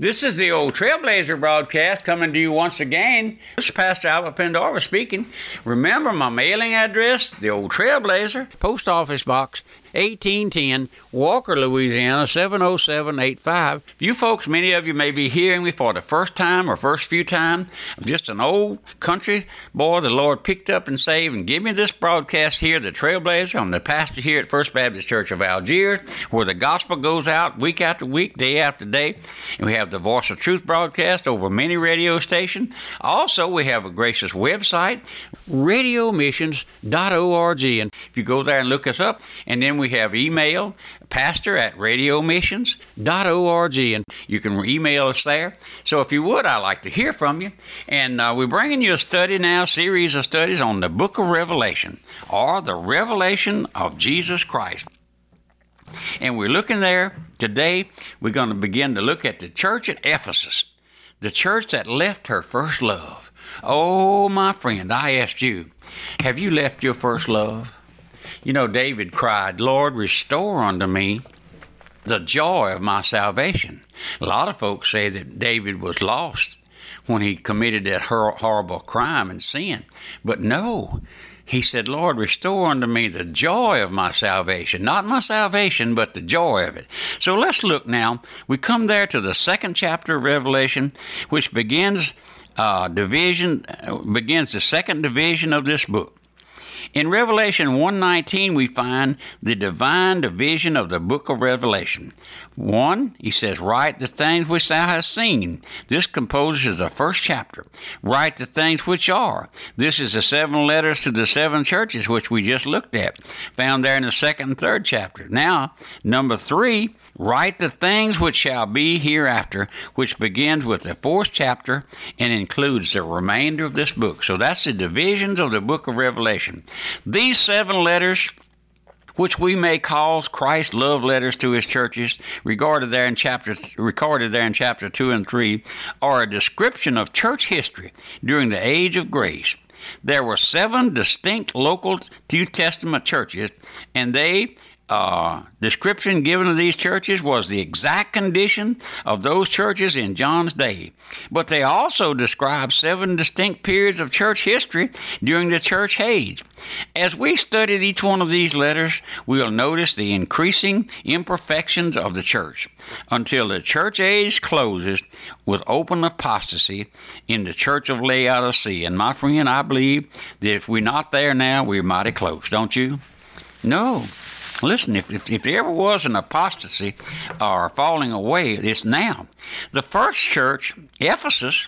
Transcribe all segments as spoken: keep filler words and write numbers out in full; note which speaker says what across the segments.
Speaker 1: This is the old Trailblazer broadcast coming to you once again. This is Pastor Albert Pendarvis speaking. Remember my mailing address, the old Trailblazer, Post Office Box eighteen ten, Walker, Louisiana seven oh seven eight five. You folks, many of you may be hearing me for the first time or first few times. I'm just an old country boy the Lord picked up and saved and gave me this broadcast here, the Trailblazer. I'm the pastor here at First Baptist Church of Algiers, where the gospel goes out week after week, day after day. And we have the Voice of Truth broadcast over many radio stations. Also, we have a gracious website, radio missions dot org. And if you go there and look us up, and then we have email, pastor at radio missions dot org, and you can email us there. So if you would, I'd like to hear from you. And uh, we're bringing you a study now, series of studies on the book of Revelation, or the revelation of Jesus Christ. And we're looking there today. We're going to begin to look at the church at Ephesus, the church that left her first love. Oh, my friend, I asked you, have you left your first love? You know, David cried, Lord, restore unto me the joy of my salvation. A lot of folks say that David was lost when he committed that horrible crime and sin. But no, he said, Lord, restore unto me the joy of my salvation. Not my salvation, but the joy of it. So let's look now. We come there to the second chapter of Revelation, which begins uh, division, uh, begins the second division of this book. In Revelation one nineteen, we find the divine division of the book of Revelation. One, he says, write the things which thou hast seen. This composes the first chapter. Write the things which are. This is the seven letters to the seven churches, which we just looked at, found there in the second and third chapter. Now, number three, write the things which shall be hereafter, which begins with the fourth chapter and includes the remainder of this book. So that's the divisions of the book of Revelation. These seven letters, which we may call Christ's love letters to his churches, regarded there in chapter, recorded there in chapter two and three, are a description of church history during the age of grace. There were seven distinct local New Testament churches, and they Uh, description given of these churches was the exact condition of those churches in John's day. But they also describe seven distinct periods of church history during the church age. As we studied each one of these letters, we'll notice the increasing imperfections of the church until the church age closes with open apostasy in the church of Laodicea. And my friend, I believe that if we're not there now, we're mighty close, don't you? No. Listen, if, if, if there ever was an apostasy or falling away, it's now. The first church, Ephesus,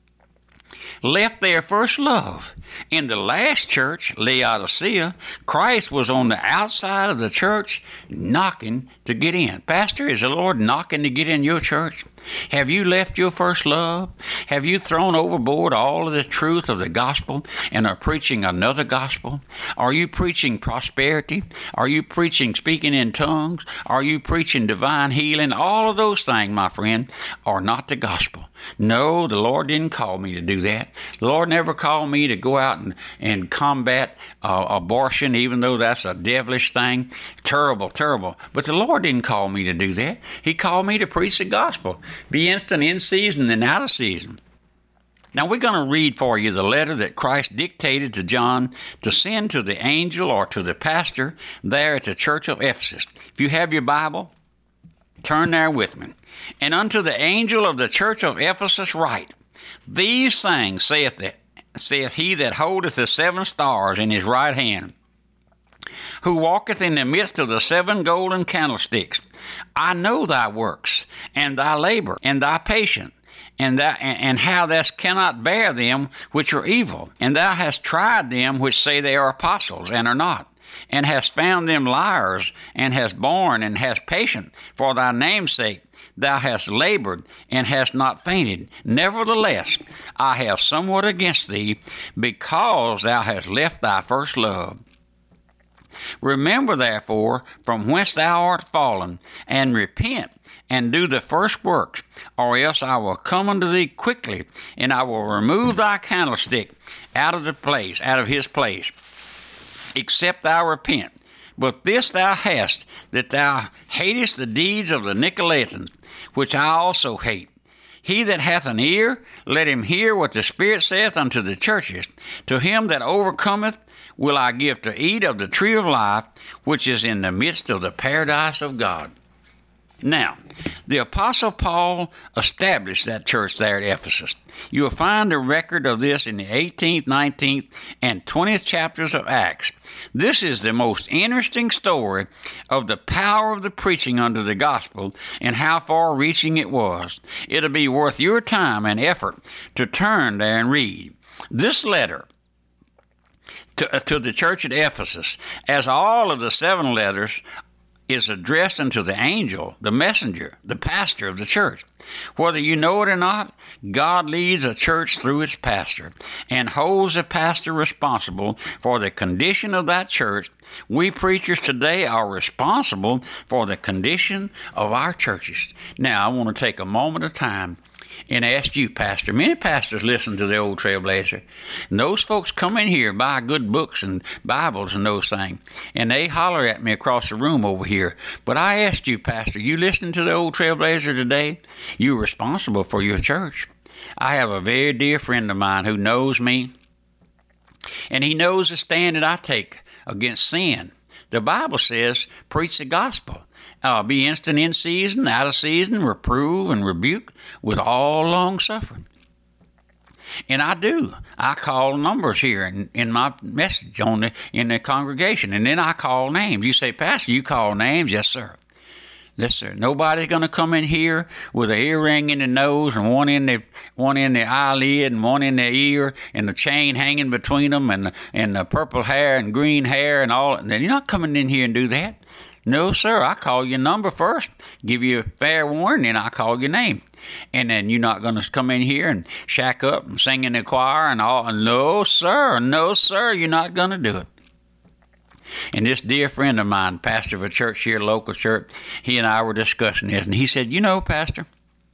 Speaker 1: left their first love. In the last church, Laodicea, Christ was on the outside of the church knocking to get in. Pastor, is the Lord knocking to get in your church? Have you left your first love? Have you thrown overboard all of the truth of the gospel and are preaching another gospel? Are you preaching prosperity? Are you preaching speaking in tongues? Are you preaching divine healing? All of those things, my friend, are not the gospel. No, the Lord didn't call me to do that. The Lord never called me to go out and, and combat uh, abortion, even though that's a devilish thing. Terrible, terrible. But the Lord didn't call me to do that. He called me to preach the gospel. Be instant in season and out of season. Now we're going to read for you the letter that Christ dictated to John to send to the angel or to the pastor there at the church of Ephesus. If you have your Bible, turn there with me. And unto the angel of the church of Ephesus write, These things saith, the, saith he that holdeth the seven stars in his right hand, who walketh in the midst of the seven golden candlesticks. I know thy works, and thy labor, and thy patience, and that, and how thou cannot bear them which are evil. And thou hast tried them which say they are apostles, and are not, and hast found them liars, and hast borne, and hast patience for thy name's sake. Thou hast labored, and hast not fainted. Nevertheless, I have somewhat against thee, because thou hast left thy first love. Remember, therefore, from whence thou art fallen, and repent, and do the first works, or else I will come unto thee quickly, and I will remove thy candlestick out of the place, out of his place, except thou repent. But this thou hast, that thou hatest the deeds of the Nicolaitans, which I also hate. He that hath an ear, let him hear what the Spirit saith unto the churches. To him that overcometh will I give to eat of the tree of life, which is in the midst of the paradise of God. Now, the Apostle Paul established that church there at Ephesus. You will find a record of this in the eighteenth, nineteenth, and twentieth chapters of Acts. This is the most interesting story of the power of the preaching under the gospel and how far-reaching it was. It'll be worth your time and effort to turn there and read. This letter to, uh, to the church at Ephesus, as all of the seven letters, is addressed unto the angel, the messenger, the pastor of the church. Whether you know it or not, God leads a church through its pastor and holds the pastor responsible for the condition of that church. We preachers today are responsible for the condition of our churches. Now, I want to take a moment of time and ask you, Pastor. Many pastors listen to the Old Trailblazer. And those folks come in here and buy good books and Bibles and those things. And they holler at me across the room over here. But I asked you, Pastor, you listening to the Old Trailblazer today? You're responsible for your church. I have a very dear friend of mine who knows me. And he knows the stand that I take against sin. The Bible says, preach the gospel. Uh, be instant in season, out of season, reprove and rebuke with all long suffering. And I do. I call numbers here in, in my message on the in the congregation, and then I call names. You say, Pastor, you call names? Yes, sir. Yes, sir. Nobody's going to come in here with an earring in the nose and one in the one in the eyelid and one in the ear and the chain hanging between them and the, and the purple hair and green hair and all. And you're not coming in here and do that. No, sir, I call your number first, give you a fair warning, and I call your name. And then you're not going to come in here and shack up and sing in the choir and all. No, sir, no, sir, you're not going to do it. And this dear friend of mine, pastor of a church here, local church, he and I were discussing this, and he said, you know, Pastor,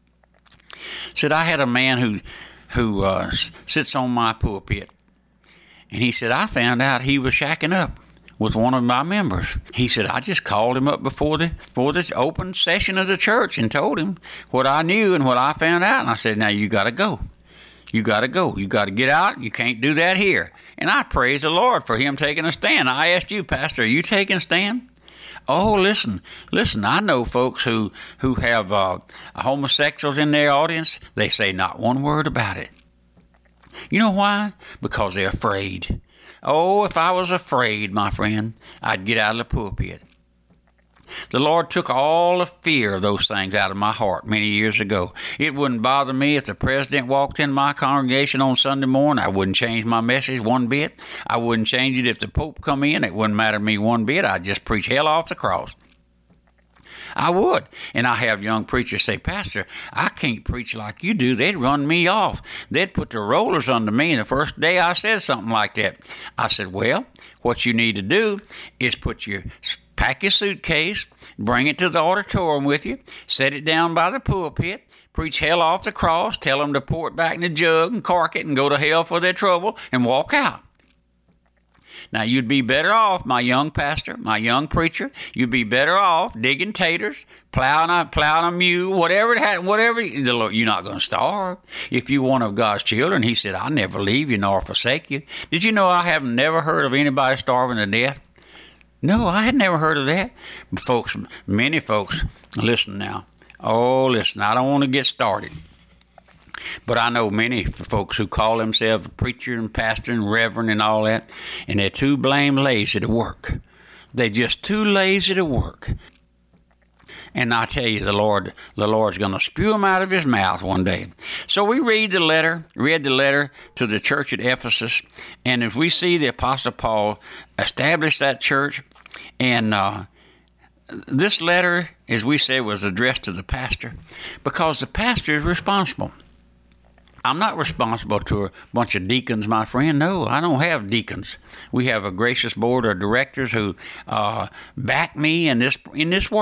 Speaker 1: said, I had a man who, who uh, sits on my pulpit, and he said, I found out he was shacking up with one of my members. He said, I just called him up before the before this open session of the church and told him what I knew and what I found out. And I said, now you got to go. You got to go. You got to get out. You can't do that here. And I praise the Lord for him taking a stand. I asked you, Pastor, are you taking a stand? Oh, listen, listen, I know folks who, who have uh, homosexuals in their audience. They say not one word about it. You know why? Because they're afraid. Oh, if I was afraid, my friend, I'd get out of the pulpit. The Lord took all the fear of those things out of my heart many years ago. It wouldn't bother me if the president walked in my congregation on Sunday morning. I wouldn't change my message one bit. I wouldn't change it if the Pope come in. It wouldn't matter to me one bit. I'd just preach hell off the cross. I would. And I have young preachers say, Pastor, I can't preach like you do. They'd run me off. They'd put the rollers under me. And the first day I said something like that, I said, well, what you need to do is put your, pack your suitcase, bring it to the auditorium with you, set it down by the pulpit, preach hell off the cross, tell them to pour it back in the jug and cork it and go to hell for their trouble and walk out. Now, you'd be better off, my young pastor, my young preacher, you'd be better off digging taters, plowing a, plowing a mule, whatever it had, whatever. You're not going to starve. If you're one of God's children, he said, I'll never leave you nor forsake you. Did you know I have never heard of anybody starving to death? No, I had never heard of that. But folks, many folks, listen now. Oh, listen, I don't want to get started. But I know many folks who call themselves a preacher and pastor and reverend and all that, and they're too blame lazy to work. They're just too lazy to work. And I tell you, the Lord, the Lord's going to spew them out of his mouth one day. So we read the letter, read the letter to the church at Ephesus, and if we see the Apostle Paul establish that church, and uh, this letter, as we said, was addressed to the pastor, because the pastor is responsible. I'm not responsible to a bunch of deacons, my friend. No, I don't have deacons. We have a gracious board of directors who uh, back me in this in this work.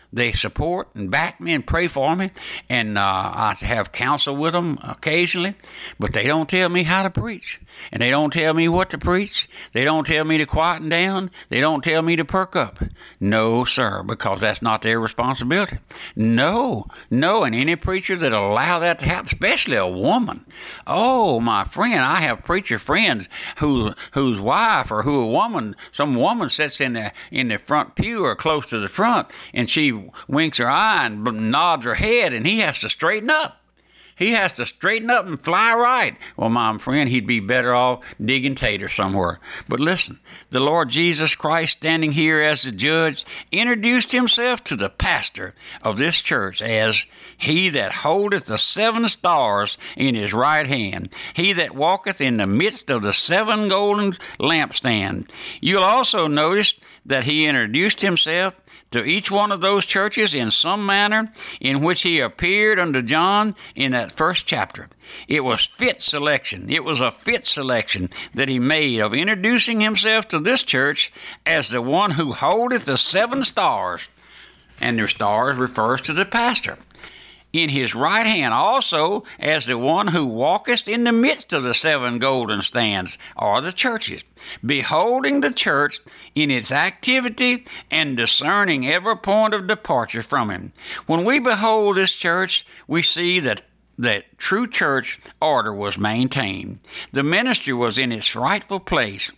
Speaker 1: They support and back me and pray for me, and uh, I have counsel with them occasionally, but they don't tell me how to preach, and they don't tell me what to preach. They don't tell me to quieten down. They don't tell me to perk up. No, sir, because that's not their responsibility. No, no, and any preacher that'll allow that to happen, especially a woman. Oh, my friend, I have preacher friends who whose wife or who a woman, some woman sits in the in the front pew or close to the front, and she winks her eye and nods her head, and he has to straighten up. He has to straighten up and fly right. Well, my friend, he'd be better off digging taters somewhere. But listen, the Lord Jesus Christ, standing here as the judge, introduced himself to the pastor of this church as he that holdeth the seven stars in his right hand, he that walketh in the midst of the seven golden lampstands. You'll also notice that he introduced himself to each one of those churches in some manner in which he appeared unto John in that first chapter. It was fit selection. It was a fit selection that he made of introducing himself to this church as the one who holdeth the seven stars, and their stars refers to the pastor. In his right hand also as the one who walketh in the midst of the seven golden stands, or the churches, beholding the church in its activity and discerning every point of departure from him. When we behold this church, we see that that true church order was maintained. The ministry was in its rightful place,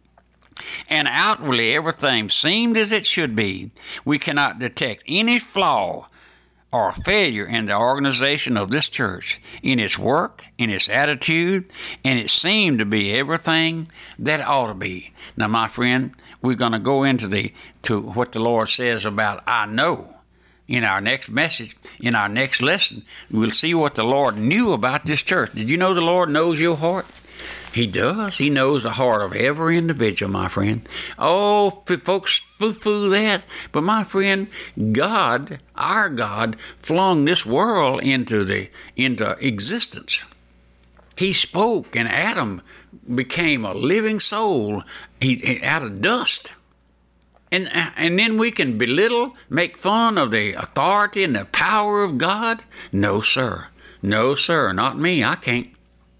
Speaker 1: and outwardly everything seemed as it should be. We cannot detect any flaw or failure in the organization of this church, in its work, in its attitude, and it seemed to be everything that ought to be. Now, my friend, we're going to go into the to what the Lord says about I know. In our next message, in our next lesson, we'll see what the Lord knew about this church. Did you know the Lord knows your heart? He does. He knows the heart of every individual, my friend. Oh, folks foo-foo that. But my friend, God, our God, flung this world into the into existence. He spoke, and Adam became a living soul he, out of dust. And, and then we can belittle, make fun of the authority and the power of God? No, sir. No, sir. Not me. I can't.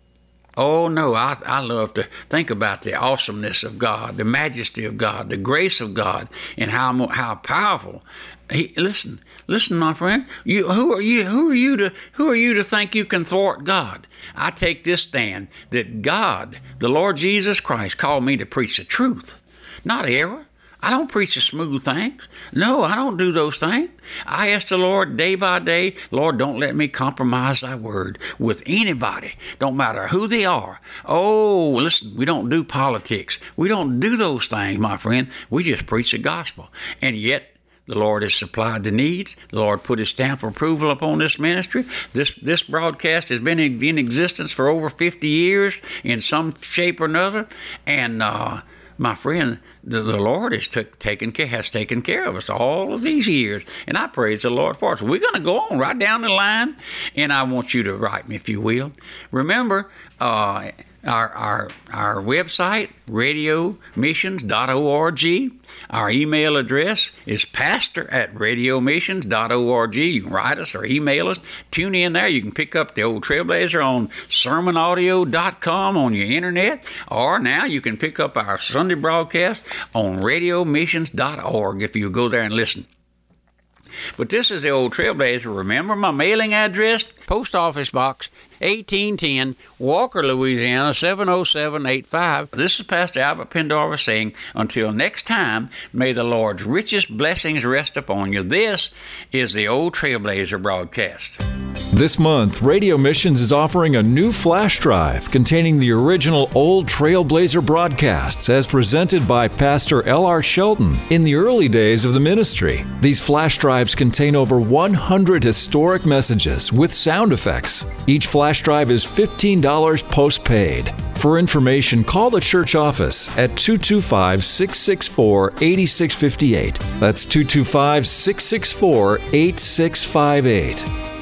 Speaker 1: Oh, no, I, I love to think about the awesomeness of God, the majesty of God, the grace of God, and how how powerful. He, listen, listen, my friend. You, who are you? Who are you to? Who are you to think you can thwart God? I take this stand that God, the Lord Jesus Christ, called me to preach the truth, not error. I don't preach the smooth things. No, I don't do those things. I ask the Lord day by day, Lord, don't let me compromise thy word with anybody. Don't matter who they are. Oh, listen, we don't do politics. We don't do those things, my friend. We just preach the gospel. And yet, the Lord has supplied the needs. The Lord put his stamp of approval upon this ministry. This this broadcast has been in, in existence for over fifty years in some shape or another. And, uh, my friend, the, the Lord has took, taken care, has taken care of us all of these years, and I praise the Lord for it. So we're going to go on right down the line, and I want you to write me, if you will. Remember, uh, our our our website, radio missions dot org. Our email address is pastor at radio missions dot org. You can write us or email us. Tune in there. You can pick up the Old Trailblazer on sermon audio dot com on your internet, or now you can pick up our Sunday broadcast on radio missions dot org if you go there and listen. But this is the Old Trailblazer. Remember my mailing address? Post Office Box, eighteen ten, Walker, Louisiana, seven oh seven eight five. This is Pastor Albert Pendarvis saying, until next time, may the Lord's richest blessings rest upon you. This is the Old Trailblazer broadcast.
Speaker 2: This month, Radio Missions is offering a new flash drive containing the original Old Trailblazer broadcasts as presented by Pastor L R Shelton in the early days of the ministry. These flash drives contain over one hundred historic messages with sound effects. Each flash drive is fifteen dollars postpaid. For information, call the church office at two two five, six six four, eight six five eight. That's two two five, six six four, eight six five eight.